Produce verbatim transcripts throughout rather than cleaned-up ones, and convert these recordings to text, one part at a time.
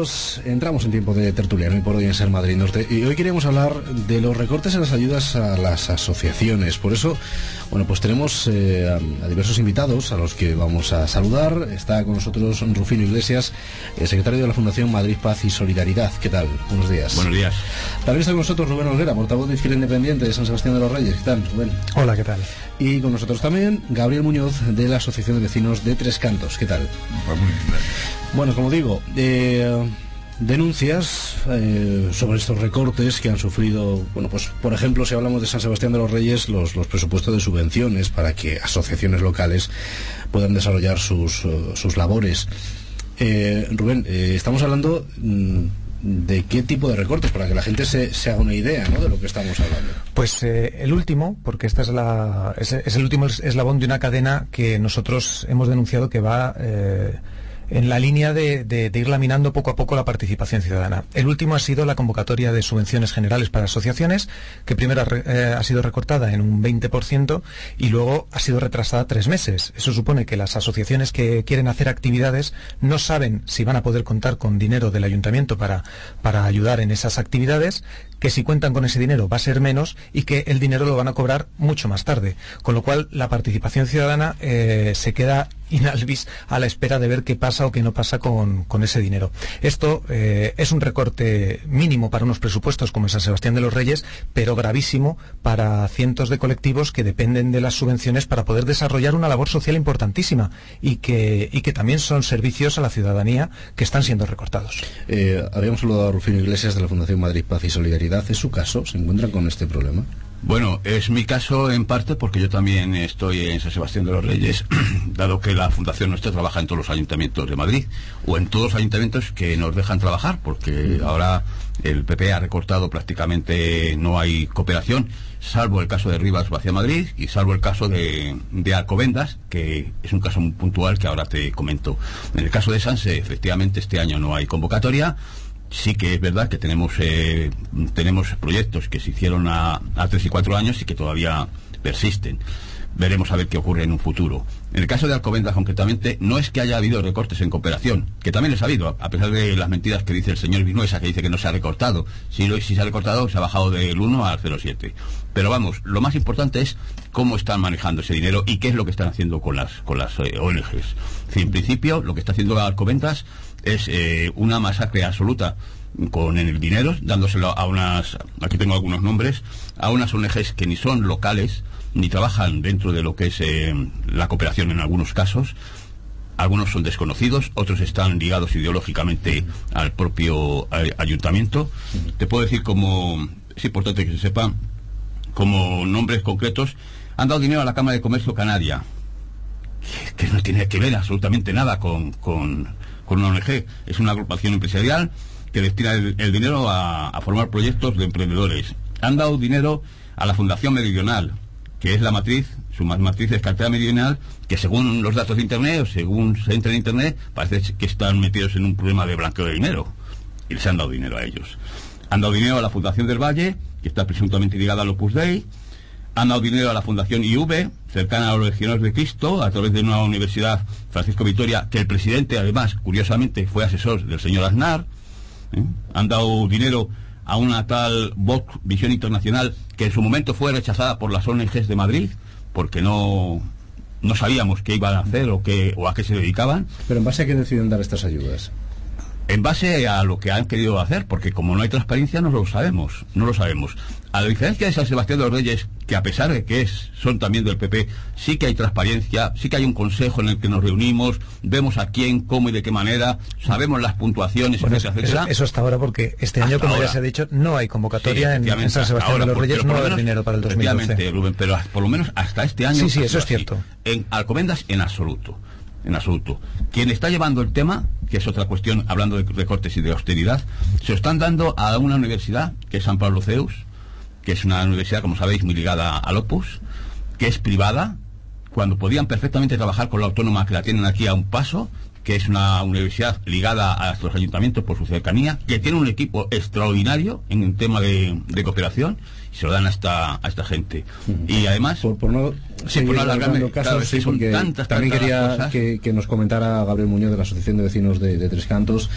minutos entramos en tiempo de tertuliano y por hoy en Ser Madrid Norte. Y hoy queríamos hablar de los recortes en las ayudas a las asociaciones. Por eso, bueno, pues tenemos eh, a, a diversos invitados a los que vamos a saludar. Está con nosotros Rufino Iglesias, el secretario de la Fundación Madrid Paz y Solidaridad. ¿Qué tal? Buenos días. Buenos días. También está con nosotros Rubén Olguera, portavoz de Izquierda Independiente de San Sebastián de los Reyes. ¿Qué tal, Rubén? Hola, ¿qué tal? Y con nosotros también Gabriel Muñoz de la Asociación de Vecinos de Tres Cantos. ¿Qué tal? Muy bien. Bueno, como digo, eh, denuncias eh, sobre estos recortes que han sufrido, bueno, pues por ejemplo, si hablamos de San Sebastián de los Reyes, los, los presupuestos de subvenciones para que asociaciones locales puedan desarrollar sus, uh, sus labores. Eh, Rubén, eh, estamos hablando mm, de qué tipo de recortes, para que la gente se, se haga una idea, ¿no?, de lo que estamos hablando. Pues eh, el último, porque esta es la es, es el último eslabón de una cadena que nosotros hemos denunciado que va eh, en la línea de, de, de ir laminando poco a poco la participación ciudadana. El último ha sido la convocatoria de subvenciones generales para asociaciones, que primero ha, eh, ha sido recortada en un veinte por ciento y luego ha sido retrasada tres meses. Eso supone que las asociaciones que quieren hacer actividades no saben si van a poder contar con dinero del ayuntamiento para, para ayudar en esas actividades, que si cuentan con ese dinero va a ser menos y que el dinero lo van a cobrar mucho más tarde. Con lo cual la participación ciudadana eh, se queda inalvis a la espera de ver qué pasa o qué no pasa con, con ese dinero. Esto eh, es un recorte mínimo para unos presupuestos como en San Sebastián de los Reyes, pero gravísimo para cientos de colectivos que dependen de las subvenciones para poder desarrollar una labor social importantísima y que, y que también son servicios a la ciudadanía que están siendo recortados. Eh, habíamos saludado a Rufino Iglesias de la Fundación Madrid Paz y Solidaridad. ¿Es su caso? ¿Se encuentran con este problema? Bueno, es mi caso en parte porque yo también estoy en San Sebastián de los Reyes, dado que la Fundación nuestra trabaja en todos los ayuntamientos de Madrid, o en todos los ayuntamientos que nos dejan trabajar, porque ahora el P P ha recortado prácticamente, no hay cooperación, salvo el caso de Rivas hacia Madrid y salvo el caso de, de Alcobendas, que es un caso muy puntual que ahora te comento. En el caso de Sanse, efectivamente, este año no hay convocatoria. Sí que es verdad que tenemos eh, tenemos proyectos que se hicieron a, a tres y cuatro años y que todavía persisten. Veremos a ver qué ocurre en un futuro. En el caso de Alcobendas, concretamente, no es que haya habido recortes en cooperación, que también les ha habido, a pesar de las mentiras que dice el señor Vinuesa, que dice que no se ha recortado. Si, lo, si se ha recortado, se ha bajado del uno al cero coma siete. Pero vamos, lo más importante es cómo están manejando ese dinero y qué es lo que están haciendo con las, con las eh, O N Ges. Es decir, en principio, lo que está haciendo Alcobendas es eh, una masacre absoluta con el dinero, dándoselo a unas, aquí tengo algunos nombres, a unas O N Ges que ni son locales, ni trabajan dentro de lo que es eh, la cooperación en algunos casos. Algunos son desconocidos, otros están ligados ideológicamente al propio eh, ayuntamiento. Te puedo decir, como es importante que se sepa, como nombres concretos, han dado dinero a la Cámara de Comercio Canaria, que, que no tiene que ver absolutamente nada con, con, con una O N G. Es una agrupación empresarial que destina el, el dinero a, a formar proyectos de emprendedores. Han dado dinero a la Fundación Meridional, que es la matriz, su matriz es Cartera Meridional, que según los datos de Internet, o según se entra en Internet, parece que están metidos en un problema de blanqueo de dinero. Y les han dado dinero a ellos. Han dado dinero a la Fundación del Valle, que está presuntamente ligada al Opus Dei. Han dado dinero a la Fundación I V, cercana a los Legionarios de Cristo, a través de una universidad, Francisco Vitoria, que el presidente, además, curiosamente, fue asesor del señor Aznar. ¿Eh? Han dado dinero a una tal Vox Visión Internacional, que en su momento fue rechazada por las O N Ges de Madrid, porque no, no sabíamos qué iban a hacer o, qué, o a qué se dedicaban. ¿Pero en base a qué deciden dar estas ayudas? En base a lo que han querido hacer, porque como no hay transparencia no lo sabemos, no lo sabemos. A la diferencia de San Sebastián de los Reyes, que a pesar de que es, son también del P P, sí que hay transparencia, sí que hay un consejo en el que nos reunimos, vemos a quién, cómo y de qué manera, sabemos las puntuaciones, bueno, etcétera, eso, etcétera. eso hasta ahora, porque este año, como ahora ya se ha dicho, no hay convocatoria sí, en, en San Sebastián ahora, de los Reyes, no va a haber dinero para el dos mil doce. Rubén, pero por lo menos hasta este año... Sí, sí, eso es así. cierto. En Alcobendas, en absoluto. En absoluto. Quien está llevando el tema, que es otra cuestión, hablando de recortes y de austeridad, se lo están dando a una universidad, que es San Pablo Zeus, que es una universidad, como sabéis, muy ligada al Opus, que es privada, cuando podían perfectamente trabajar con la autónoma que la tienen aquí a un paso, que es una universidad ligada a los ayuntamientos por su cercanía, que tiene un equipo extraordinario en el tema de, de cooperación, y se lo dan a esta, a esta gente. Uh-huh. Y además... Por, por no sí, por no alargarme, casos, claro, sí, son porque tantas, también tantas quería cosas. Que, que nos comentara Gabriel Muñoz de la Asociación de Vecinos de, de Tres Cantos,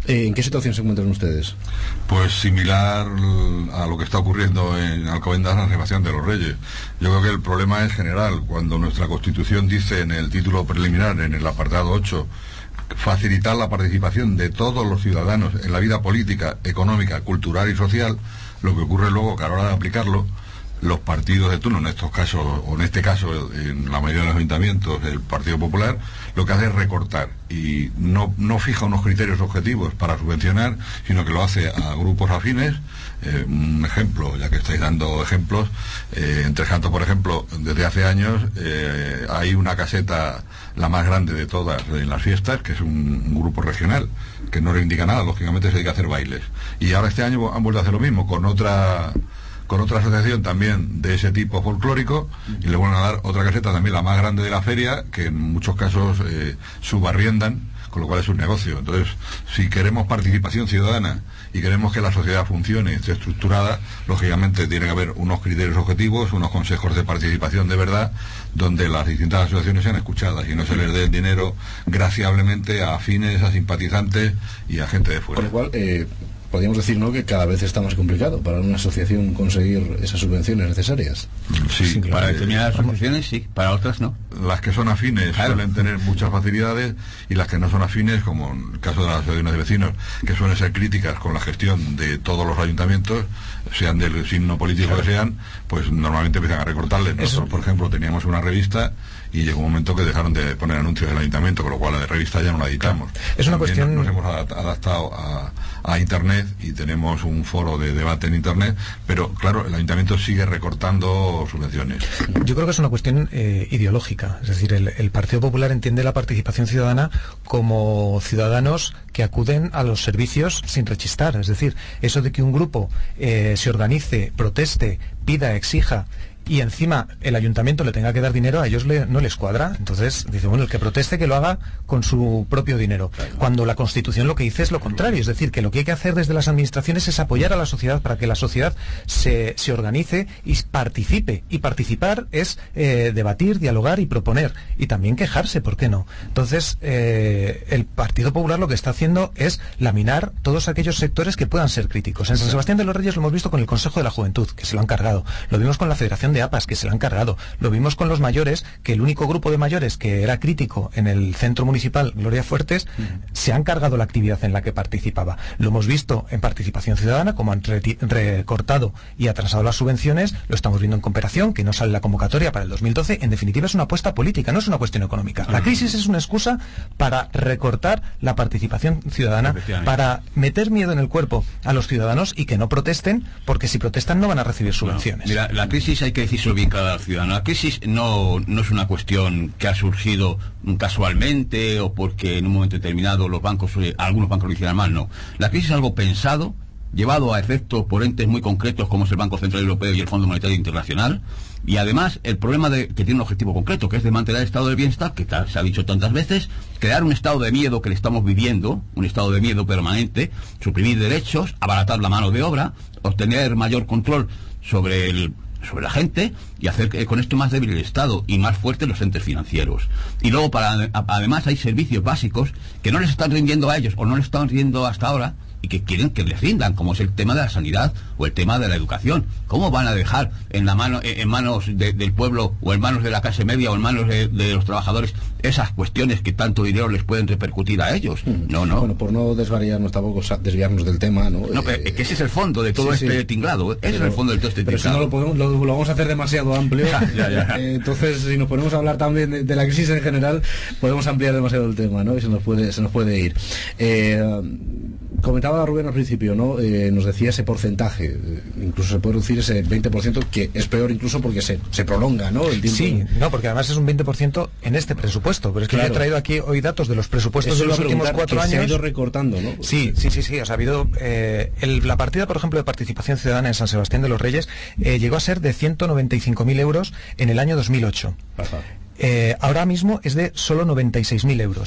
Eh, ¿En qué situación se encuentran ustedes? Pues similar a lo que está ocurriendo en Alcobendas, San Sebastián de los Reyes. Yo creo que el problema es general. Cuando nuestra Constitución dice en el título preliminar, en el apartado ocho, facilitar la participación de todos los ciudadanos en la vida política, económica, cultural y social, lo que ocurre luego que a la hora de aplicarlo, los partidos de turno, en estos casos, o en este caso, en la mayoría de los ayuntamientos, el Partido Popular, lo que hace es recortar y no, no fija unos criterios objetivos para subvencionar, sino que lo hace a grupos afines. Eh, un ejemplo, ya que estáis dando ejemplos, eh, en Tres Cantos, por ejemplo, desde hace años eh, hay una caseta, la más grande de todas en las fiestas, que es un, un grupo regional, que no reivindica nada, lógicamente se dedica a hacer bailes. Y ahora este año han vuelto a hacer lo mismo, con otra... con otra asociación también de ese tipo folclórico, y le van a dar otra caseta también, la más grande de la feria, que en muchos casos eh, subarriendan, con lo cual es un negocio. Entonces, si queremos participación ciudadana y queremos que la sociedad funcione, esté estructurada, lógicamente tiene que haber unos criterios objetivos, unos consejos de participación de verdad, donde las distintas asociaciones sean escuchadas y no se les dé el dinero graciablemente a afines, a simpatizantes y a gente de fuera. Con lo cual, eh... podríamos decir, ¿no?, que cada vez está más complicado para una asociación conseguir esas subvenciones necesarias. Sí, sí, claro. Para determinadas asociaciones sí, para otras no. Las que son afines claro. suelen tener muchas facilidades, y las que no son afines, como en el caso de las asociaciones de vecinos, que suelen ser críticas con la gestión de todos los ayuntamientos, sean del signo político claro. que sean, pues normalmente empiezan a recortarles. Nosotros, por ejemplo, teníamos una revista y llegó un momento que dejaron de poner anuncios del ayuntamiento, con lo cual la revista ya no la editamos. Es una También cuestión... nos hemos adaptado a, a Internet y tenemos un foro de debate en Internet, pero claro, el ayuntamiento sigue recortando subvenciones. Yo creo que es una cuestión eh, ideológica, es decir, el, el Partido Popular entiende la participación ciudadana como ciudadanos que acuden a los servicios sin rechistar, es decir, eso de que un grupo eh, se organice, proteste, pida, exija, y encima el ayuntamiento le tenga que dar dinero, a ellos le, no les cuadra. Entonces dice, bueno, el que proteste que lo haga con su propio dinero, cuando la Constitución lo que dice es lo contrario, es decir, que lo que hay que hacer desde las administraciones es apoyar a la sociedad para que la sociedad se, se organice y participe, y participar es eh, debatir, dialogar y proponer, y también quejarse, ¿por qué no? Entonces eh, el Partido Popular lo que está haciendo es laminar todos aquellos sectores que puedan ser críticos. En San Sebastián de los Reyes lo hemos visto con el Consejo de la Juventud, que se lo han cargado, lo vimos con la Federación de A P A S, que se la han cargado. Lo vimos con los mayores, que el único grupo de mayores que era crítico en el centro municipal Gloria Fuertes, uh-huh. se han cargado la actividad en la que participaba. Lo hemos visto en Participación Ciudadana, como han reti- recortado y atrasado las subvenciones. Lo estamos viendo en Cooperación, que no sale la convocatoria para el dos mil doce. En definitiva, es una apuesta política, no es una cuestión económica. Uh-huh. La crisis es una excusa para recortar la participación ciudadana, para meter miedo en el cuerpo a los ciudadanos y que no protesten, porque si protestan no van a recibir subvenciones. No, mira, la crisis hay que decirlo bien cada ciudadano. La crisis no, no es una cuestión que ha surgido casualmente o porque en un momento determinado los bancos, eh, algunos bancos lo hicieran mal, no. La crisis es algo pensado, llevado a efecto por entes muy concretos como es el Banco Central Europeo y el Fondo Monetario Internacional, y además el problema de que tiene un objetivo concreto, que es de mantener el estado del bienestar, que tal, se ha dicho tantas veces, crear un estado de miedo que le estamos viviendo, un estado de miedo permanente, suprimir derechos, abaratar la mano de obra, obtener mayor control sobre el sobre la gente y hacer que con esto más débil el Estado y más fuertes los entes financieros. Y luego, para a, además, hay servicios básicos que no les están rindiendo a ellos o no les están rindiendo hasta ahora y que quieren que les rindan, como es el tema de la sanidad o el tema de la educación. ¿Cómo van a dejar en la mano en manos de, del pueblo o en manos de la clase media o en manos de, de los trabajadores esas cuestiones que tanto dinero les pueden repercutir a ellos? No, no. Bueno, por no desvariarnos tampoco, desviarnos del tema, ¿no? No, pero eh, que ese es el fondo de todo sí, este sí. tinglado. Ese pero, es el fondo de todo este pero tinglado. Pero si no lo, podemos, lo, lo vamos a hacer demasiado amplio. ya, ya. Eh, entonces, si nos ponemos a hablar también de, de la crisis en general, podemos ampliar demasiado el tema, ¿no? Y se nos puede, se nos puede ir. Eh, comentaba Rubén al principio, ¿no? Eh, nos decía ese porcentaje, eh, incluso se puede reducir ese veinte por ciento, que es peor incluso porque se, se prolonga, ¿no? El tiempo. Sí, no, porque además es un veinte por ciento en este presupuesto, pero es que claro. Yo he traído aquí hoy datos de los presupuestos Eso de los últimos cuatro años. Se ha ido recortando, ¿no? Sí, sí, sí, sí, o sea, ha habido eh, el, la partida, por ejemplo, de participación ciudadana en San Sebastián de los Reyes eh, llegó a ser de ciento noventa y cinco mil euros en el año dos mil ocho. Ajá. Eh, ahora mismo es de solo noventa y seis mil euros.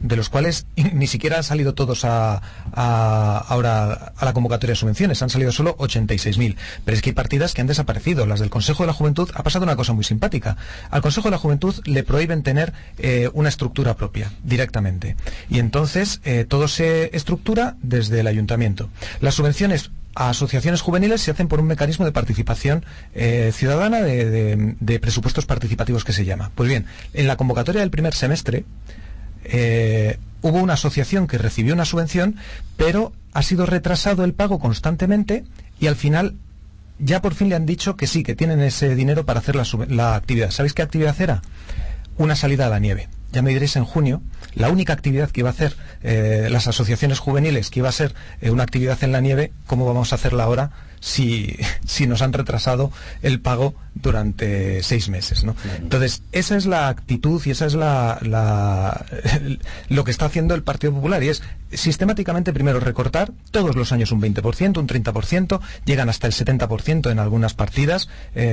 de los cuales ni siquiera han salido todos a, a ahora a la convocatoria de subvenciones, han salido solo ochenta y seis mil. Pero es que hay partidas que han desaparecido. Las del Consejo de la Juventud, ha pasado una cosa muy simpática. Al Consejo de la Juventud le prohíben tener eh, una estructura propia, directamente. Y entonces eh, todo se estructura desde el ayuntamiento. Las subvenciones a asociaciones juveniles se hacen por un mecanismo de participación eh, ciudadana de, de, de presupuestos participativos que se llama. Pues bien, en la convocatoria del primer semestre eh, hubo una asociación que recibió una subvención, pero ha sido retrasado el pago constantemente y al final ya por fin le han dicho que sí, que tienen ese dinero para hacer la, la actividad. ¿Sabéis qué actividad era? Una salida a la nieve. Ya me diréis en junio, la única actividad que iba a hacer eh, las asociaciones juveniles, que iba a ser eh, una actividad en la nieve, ¿cómo vamos a hacerla ahora si, si nos han retrasado el pago durante seis meses, ¿no? Claro. Entonces, esa es la actitud y esa es la, la lo que está haciendo el Partido Popular, y es sistemáticamente primero recortar todos los años un veinte por ciento, un treinta por ciento, llegan hasta el setenta por ciento en algunas partidas,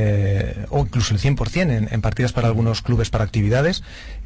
eh, o incluso el cien por ciento en, en partidas para algunos clubes para actividades,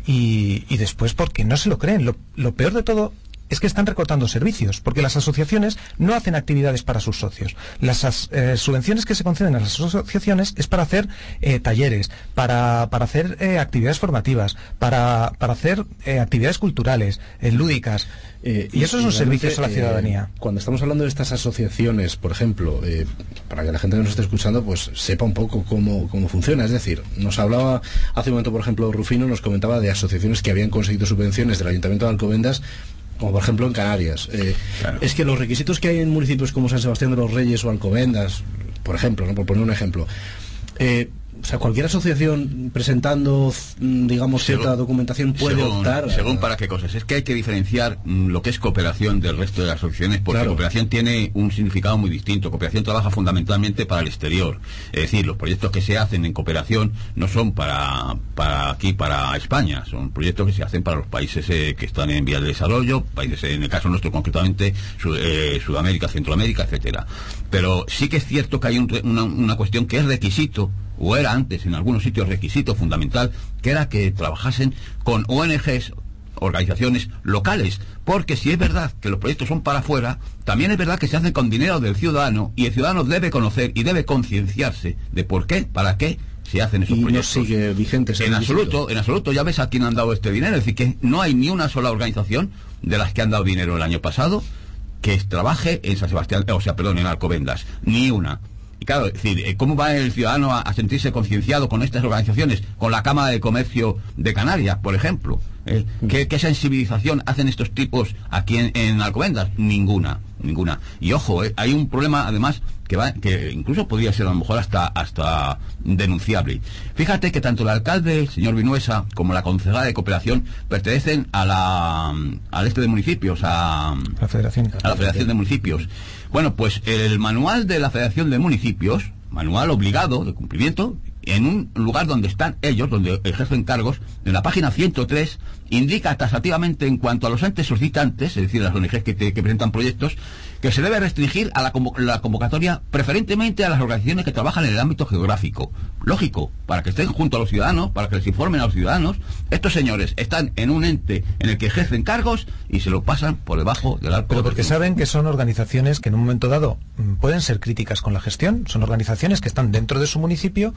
y, y después porque no se lo creen. Lo, lo peor de todo es que están recortando servicios, porque las asociaciones no hacen actividades para sus socios. Las eh, subvenciones que se conceden a las asociaciones es para hacer eh, talleres, para, para hacer eh, actividades formativas, para, para hacer eh, actividades culturales, eh, lúdicas. Eh, y, y esos son servicios a la ciudadanía. Eh, cuando estamos hablando de estas asociaciones, por ejemplo, eh, para que la gente que nos esté escuchando pues sepa un poco cómo, cómo funciona. Es decir, nos hablaba hace un momento, por ejemplo, Rufino nos comentaba de asociaciones que habían conseguido subvenciones del Ayuntamiento de Alcobendas, como por ejemplo en Canarias. Eh, claro. Es que los requisitos que hay en municipios como San Sebastián de los Reyes o Alcobendas, por ejemplo, ¿no? Por poner un ejemplo, eh, o sea, cualquier asociación presentando, digamos, según, cierta documentación puede según, optar. Según para qué cosas. Es que hay que diferenciar mm, lo que es cooperación del resto de las asociaciones, porque claro. Cooperación tiene un significado muy distinto. Cooperación trabaja fundamentalmente para el exterior. Es decir, los proyectos que se hacen en cooperación no son para, para aquí, para España. Son proyectos que se hacen para los países eh, que están en vías de desarrollo, países, en el caso nuestro concretamente, Sud, eh, Sudamérica, Centroamérica, etcétera. Pero sí que es cierto que hay un, una, una cuestión que es requisito, o era antes en algunos sitios requisito fundamental, que era que trabajasen con O N Ges, organizaciones locales, porque si es verdad que los proyectos son para afuera, también es verdad que se hacen con dinero del ciudadano, y el ciudadano debe conocer y debe concienciarse de por qué, para qué se hacen esos y proyectos. No sigue vigente en absoluto, en absoluto, ya ves a quién han dado este dinero. Es decir, que no hay ni una sola organización de las que han dado dinero el año pasado que trabaje en San Sebastián, o sea, perdón, en Alcobendas, ni una. Y claro, es decir, ¿cómo va el ciudadano a, a sentirse concienciado con estas organizaciones? Con la Cámara de Comercio de Canarias, por ejemplo. ¿Eh? ¿Qué, ¿Qué sensibilización hacen estos tipos aquí en, en Alcobendas? Ninguna, ninguna. Y ojo, ¿eh? Hay un problema además que va, que incluso podría ser a lo mejor hasta, hasta denunciable. Fíjate que tanto el alcalde, el señor Vinuesa, como la concejala de cooperación pertenecen a la, al este de municipios, a, la Federación. a la Federación de Municipios. Bueno, pues el manual de la Federación de Municipios, manual obligado de cumplimiento, en un lugar donde están ellos, donde ejercen cargos, en la página ciento tres, indica taxativamente en cuanto a los entes solicitantes, es decir, las O N Ges que, te, que presentan proyectos, que se debe restringir a la, convo la convocatoria preferentemente a las organizaciones que trabajan en el ámbito geográfico. Lógico, para que estén junto a los ciudadanos, para que les informen a los ciudadanos. Estos señores están en un ente en el que ejercen cargos y se lo pasan por debajo del arco. Pero porque saben que son organizaciones que en un momento dado pueden ser críticas con la gestión, son organizaciones que están dentro de su municipio,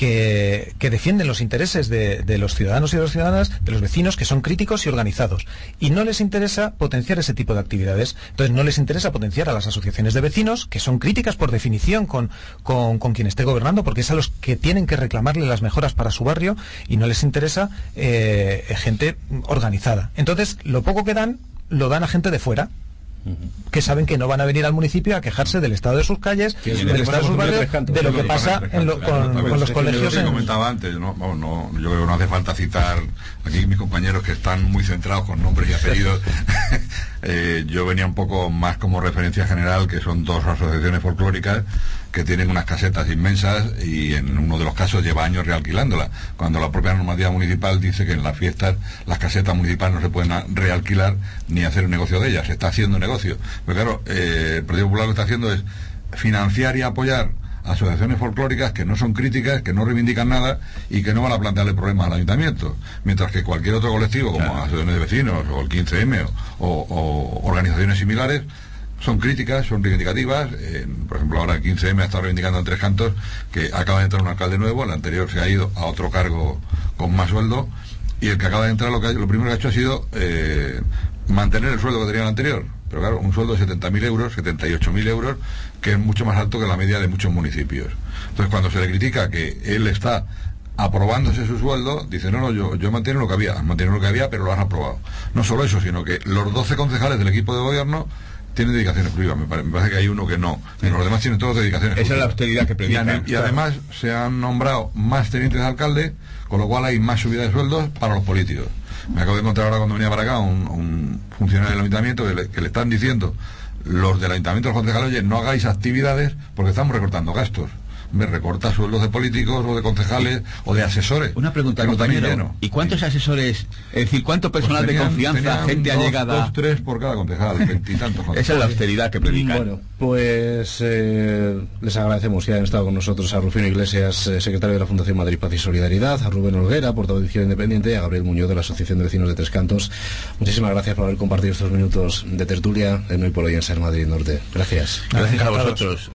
que, que defienden los intereses de, de los ciudadanos y de las ciudadanas, de los vecinos, que son críticos y organizados. Y no les interesa potenciar ese tipo de actividades. Entonces no les interesa potenciar a las asociaciones de vecinos, que son críticas por definición con, con, con quien esté gobernando, porque es a los que tienen que reclamarle las mejoras para su barrio, y no les interesa eh, gente organizada. Entonces, lo poco que dan, lo dan a gente de fuera, que saben que no van a venir al municipio a quejarse del estado de sus calles, del estado de sus barrios, de lo que pasa en lo, con, con los colegios. Yo comentaba antes, no, no, no, yo creo que no hace falta citar aquí mis compañeros que están muy centrados con nombres y apellidos. eh, yo venía un poco más como referencia general, que son dos asociaciones folclóricas que tienen unas casetas inmensas, y en uno de los casos lleva años realquilándolas, cuando la propia normativa municipal dice que en las fiestas las casetas municipales no se pueden realquilar ni hacer un negocio de ellas. Se está haciendo negocio, pero claro, eh, el Partido Popular lo que está haciendo es financiar y apoyar asociaciones folclóricas que no son críticas, que no reivindican nada y que no van a plantearle problemas al ayuntamiento, mientras que cualquier otro colectivo como claro. asociaciones de vecinos o el quince eme o, o, o organizaciones similares son críticas, son reivindicativas. Eh, por ejemplo, ahora el quince eme ha estado reivindicando en Tres Cantos que acaba de entrar un alcalde nuevo, el anterior se ha ido a otro cargo con más sueldo, y el que acaba de entrar lo, que ha, lo primero que ha hecho ha sido eh, mantener el sueldo que tenía el anterior. Pero claro, un sueldo de setenta mil euros, setenta y ocho mil euros, que es mucho más alto que la media de muchos municipios. Entonces, cuando se le critica que él está aprobándose su sueldo, dice, no, no, yo, yo mantengo lo que había, mantengo lo que había, pero lo has aprobado. No solo eso, sino que los doce concejales del equipo de gobierno tienen dedicaciones exclusivas. Me parece, me parece que hay uno que no, pero los demás tienen todos dedicaciones exclusivas. Esa es la austeridad que predican. Y, y claro. además se han nombrado más tenientes de alcalde, con lo cual hay más subida de sueldos para los políticos. Me acabo de encontrar ahora cuando venía para acá un, un funcionario del ayuntamiento que le, que le están diciendo los del ayuntamiento, los concejales, oye, no hagáis actividades porque estamos recortando gastos. Me recorta sueldos de políticos o de concejales o de asesores. Una pregunta, compañero, ¿y cuántos asesores, es decir, cuánto personal pues tenían, de confianza, gente dos, allegada? Dos, tres por cada concejal, veintitantos. Esa es la austeridad que predican. Bueno, pues eh, les agradecemos que hayan estado con nosotros a Rufino Iglesias, eh, secretario de la Fundación Madrid Paz y Solidaridad, a Rubén Olguera, portavoz de Izquierda Independiente, y a Gabriel Muñoz de la Asociación de Vecinos de Tres Cantos. Muchísimas gracias por haber compartido estos minutos de tertulia en Hoy por Hoy en Ser Madrid Norte. Gracias. Gracias a vosotros.